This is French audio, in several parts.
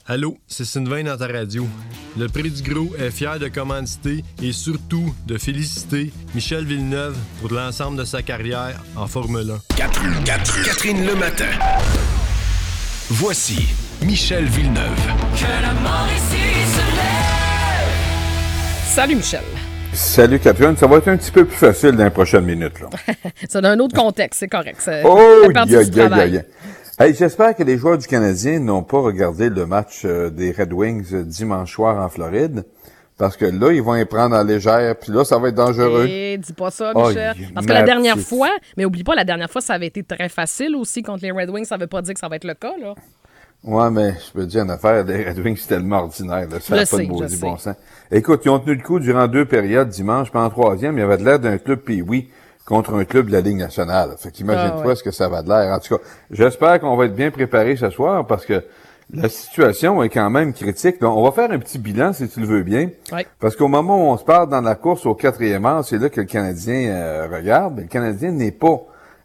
Allô, c'est Sylvain dans ta radio. Le Prix du Gros est fier de commanditer et surtout de féliciter Michel Villeneuve pour l'ensemble de sa carrière en Formule 1. Catherine Le Matin. Voici Michel Villeneuve. Que la mort ici se lève. Salut Michel. Salut Catherine, ça va être un petit peu plus facile dans les prochaines minutes. Là. C'est dans un autre contexte, c'est correct. Hey, j'espère que les joueurs du Canadien n'ont pas regardé le match des Red Wings dimanche soir en Floride, parce que là, ils vont y prendre en légère, puis là, ça va être dangereux. Dis pas ça, Michel. Parce que la dernière fois, mais oublie pas, la dernière fois, ça avait été très facile aussi contre les Red Wings. Ça veut pas dire que ça va être le cas, là. Ouais, mais je peux te dire une affaire, les Red Wings, c'est tellement ordinaire, là. Ça n'a pas de maudit bon sens. Écoute, ils ont tenu le coup durant 2 périodes dimanche, puis en troisième, il y avait de l'air d'un club Pee-Wee contre un club de la Ligue nationale. Fait qu'imagine-toi ce que ça va de l'air. En tout cas, j'espère qu'on va être bien préparés ce soir parce que la situation est quand même critique. Donc, on va faire un petit bilan, si tu le veux bien. Oui. Parce qu'au moment où on se parle dans la course au 4e rang, c'est là que le Canadien regarde. Mais le Canadien n'est pas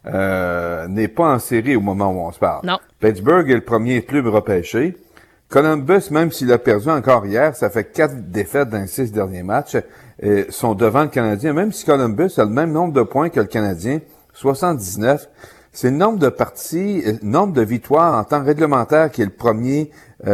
en série au moment où on se parle. Non. Pittsburgh est le premier club repêché. Columbus, même s'il a perdu encore hier, ça fait 4 défaites dans les 6 derniers matchs, sont devant le Canadien. Même si Columbus a le même nombre de points que le Canadien, 79, c'est le nombre de parties, nombre de victoires en temps réglementaire qui est le premier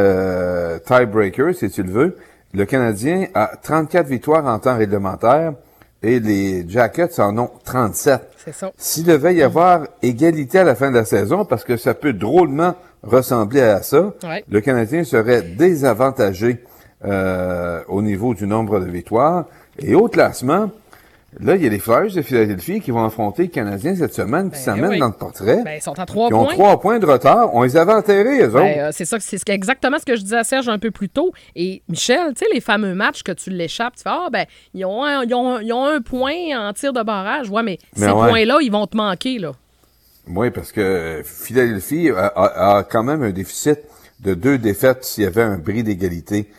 tiebreaker, si tu le veux. Le Canadien a 34 victoires en temps réglementaire et les Jackets en ont 37. C'est ça. S'il devait y avoir égalité à la fin de la saison, parce que ça peut drôlement ressembler à ça, le Canadien serait désavantagé au niveau du nombre de victoires. Et au classement, là, il y a les Flyers de Philadelphie qui vont affronter les Canadiens cette semaine, qui s'amènent dans le portrait. Ils sont à 3 points. Ils ont 3 points de retard. On les avait enterrés, eux autres. C'est exactement ce que je disais à Serge un peu plus tôt. Et Michel, tu sais, les fameux matchs que tu l'échappes, tu fais, ils ont un point en tir de barrage. Ouais, mais ces points-là, ils vont te manquer, là. Oui, parce que Philadelphie a quand même un déficit de 2 défaites s'il y avait un bris d'égalité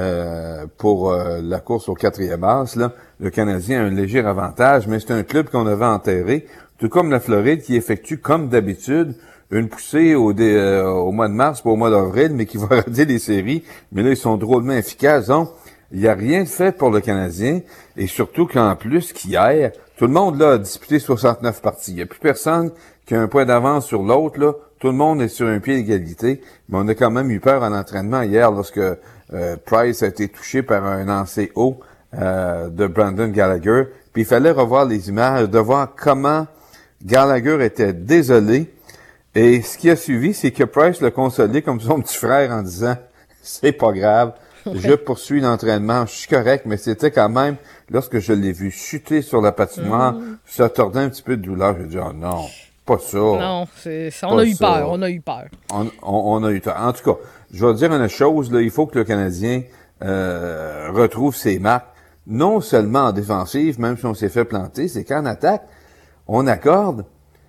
pour la course au 4e as. Là. Le Canadien a un léger avantage, mais c'est un club qu'on avait enterré, tout comme la Floride qui effectue, comme d'habitude, une poussée au mois de mars, pas au mois d'avril, mais qui va rater les séries. Mais là, ils sont drôlement efficaces. Donc, il n'y a rien de fait pour le Canadien, et surtout qu'en plus, qu'hier, tout le monde là a disputé 69 parties. Il n'y a plus personne qui a un point d'avance sur l'autre. Là, tout le monde est sur un pied d'égalité, mais on a quand même eu peur en entraînement hier lorsque Price a été touché par un lancer haut de Brandon Gallagher. Puis il fallait revoir les images, de voir comment Gallagher était désolé. Et ce qui a suivi, c'est que Price l'a consolé comme son petit frère en disant « C'est pas grave, je poursuis l'entraînement, je suis correct. » Mais c'était quand même, lorsque je l'ai vu chuter sur la patinoire, ça tordait un petit peu de douleur. J'ai dit « Oh non, pas ça. » Non, on a eu peur. On a eu peur. En tout cas, je vais dire une chose, là, il faut que le Canadien retrouve ses marques, non seulement en défensive, même si on s'est fait planter, c'est qu'en attaque, on accorde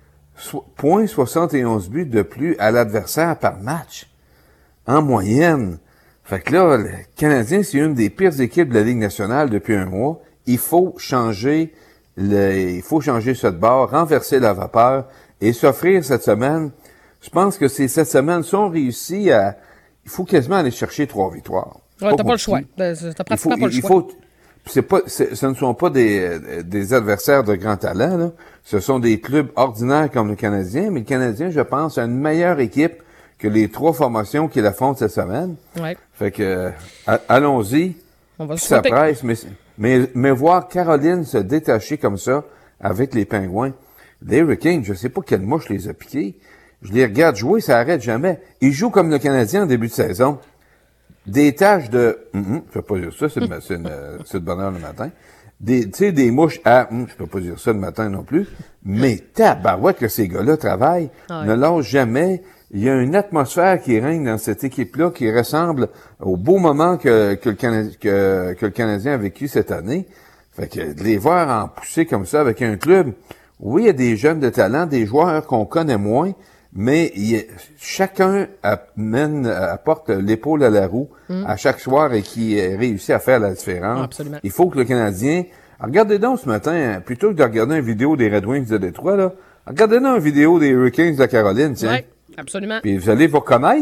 0.71 buts de plus à l'adversaire par match, en moyenne. Fait que là, le Canadien, c'est une des pires équipes de la Ligue nationale depuis un mois. Il faut changer ça de bord, renverser la vapeur et s'offrir cette semaine. Je pense que c'est cette semaine, si on réussit il faut quasiment aller chercher 3 victoires. Ouais, t'as pas le choix. T'as pratiquement pas le choix. Ce ne sont pas des adversaires de grand talent, là. Ce sont des clubs ordinaires comme le Canadien, mais le Canadien, je pense, a une meilleure équipe que les 3 formations qu'il affronte cette semaine. Ouais. Fait que, allons-y. On va Ça presse, mais voir Caroline se détacher comme ça avec les Pingouins. Les Hurricanes, je sais pas quelle mouche les a piqués. Je les regarde jouer, ça arrête jamais. Ils jouent comme le Canadien en début de saison. Des taches de... je peux pas dire ça, c'est de bonheur le matin. Tu sais, des mouches à... je peux pas dire ça le matin non plus. Mais tabarouette que ces gars-là travaillent, ne lâchent jamais. Il y a une atmosphère qui règne dans cette équipe-là qui ressemble au beau moment que le Canadien a vécu cette année. Fait que de les voir en pousser comme ça avec un club, oui, il y a des jeunes de talent, des joueurs qu'on connaît moins, mais chacun apporte l'épaule à la roue à chaque soir et qui réussit à faire la différence. Absolument. Il faut que le Canadien... Regardez donc ce matin, plutôt que de regarder une vidéo des Red Wings de Détroit, là, regardez donc une vidéo des Hurricanes de Caroline, tiens. Oui, absolument. Puis vous allez vous reconnaître.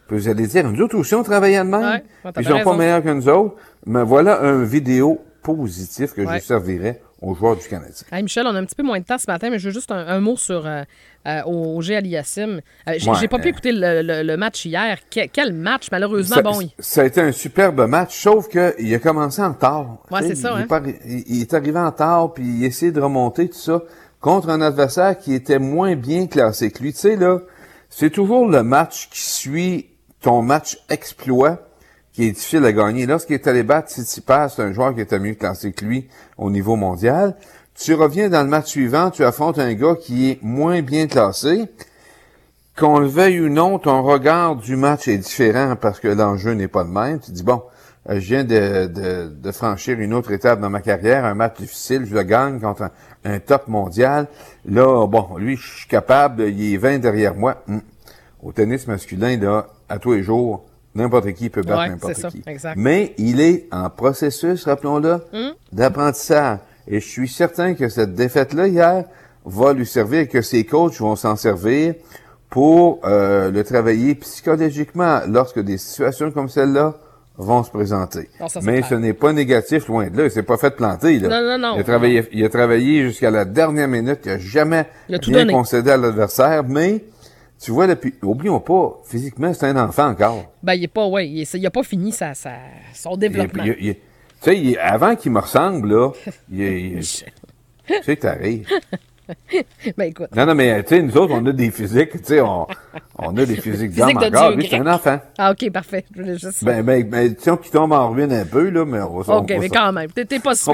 Puis vous allez dire, nous autres aussi, on travaillait de même. Ouais, Puis ils sont pas meilleurs que nous autres. Mais voilà un vidéo positif que Ouais. je servirais aux joueurs du Canadien. Hey Michel, on a un petit peu moins de temps ce matin, mais je veux juste un mot sur Auger Aliassime. J'ai Ouais, pas pu écouter le match hier. Quel match, malheureusement. Ça a été un superbe match, sauf qu'il a commencé en retard. Ouais, Tu sais, c'est ça, il est arrivé en retard, puis il essayait de remonter, tout ça, contre un adversaire qui était moins bien classé que lui. Tu sais, là, c'est toujours le match qui suit ton match exploit qui est difficile à gagner. Lorsqu'il est allé battre Tsitsipas, c'est un joueur qui était mieux classé que lui au niveau mondial. Tu reviens dans le match suivant, tu affrontes un gars qui est moins bien classé. Qu'on le veuille ou non, ton regard du match est différent parce que l'enjeu n'est pas le même. Tu te dis, bon, je viens de franchir une autre étape dans ma carrière, un match difficile, je le gagne contre un top mondial. Là, bon, lui, je suis capable, il est 20 derrière moi. Au tennis masculin, là, à tous les jours, n'importe qui peut battre n'importe qui. Exact. Mais il est en processus, rappelons-le, d'apprentissage. Et je suis certain que cette défaite-là hier va lui servir et que ses coachs vont s'en servir pour le travailler psychologiquement lorsque des situations comme celle-là vont se présenter. Non, ça, mais clair. ce n'est pas négatif, loin de là. Il s'est pas fait planter. Là. Non. Il a travaillé jusqu'à la dernière minute. Il a jamais rien concédé à l'adversaire, mais tu vois, là, puis, oublions pas, physiquement, c'est un enfant encore. Ben, il est pas, il a pas fini son développement. Tu sais, avant qu'il me ressemble, là, tu sais que t'arrives. Ben, écoute. Non, mais, tu sais, nous autres, on a des physiques, tu sais, on a des physiques d'hommes encore. Lui, c'est un enfant. Ah, OK, parfait. Je voulais juste... Ben, tiens, qu'il tombe en ruine un peu, là, mais OK, mais quand même. T'es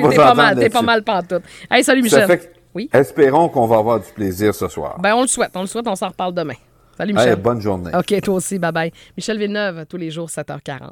pas mal pantoute. Hey, salut, Michel. Ça fait que, oui? Espérons qu'on va avoir du plaisir ce soir. Ben, on le souhaite, on s'en reparle demain. Salut, Michel. Bonne journée. OK, toi aussi, bye-bye. Michel Villeneuve, tous les jours, 7h40.